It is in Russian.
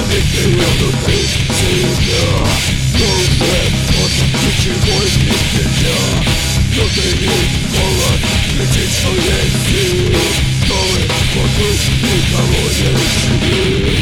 внутри себя. Но уже ничего из тебя. Внутри холод, летит, что есть сил. Новый вокруг никого не ищи.